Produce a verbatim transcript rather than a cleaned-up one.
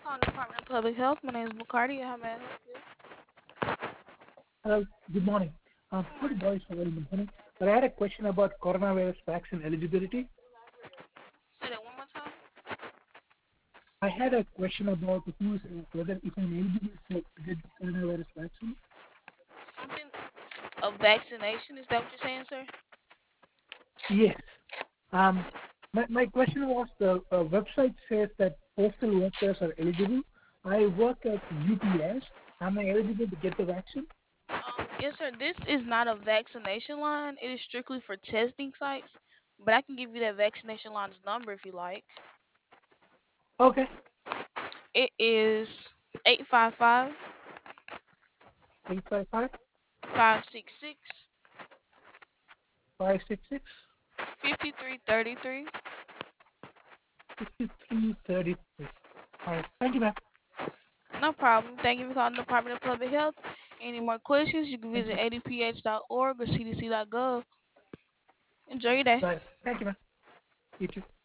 calling the Department of Public Health. My name is Bacardi. How may I help you? Hello, good morning. Um, Good Good morning. voice for good morning. But I had a question about coronavirus vaccine eligibility. Say that one more time. I had a question about who's, uh, whether if I'm eligible for to get the coronavirus vaccine. Something of vaccination. Is that what you're saying, sir? Yes. Um, my, my question was the uh, website says that postal workers are eligible. I work at U P S. Am I eligible to get the vaccine? Um, yes, sir. This is not a vaccination line. It is strictly for testing sites. But I can give you that vaccination line's number if you like. Okay. It is eight five five, eight five five, five six six, five six six, five three three three. five three three three. All right. Thank you, ma'am. No problem. Thank you for calling the Department of Public Health. Any more questions, you can Thank visit you. a d p h dot org or c d c dot gov. Enjoy your day. Bye. Thank you, ma'am. You too.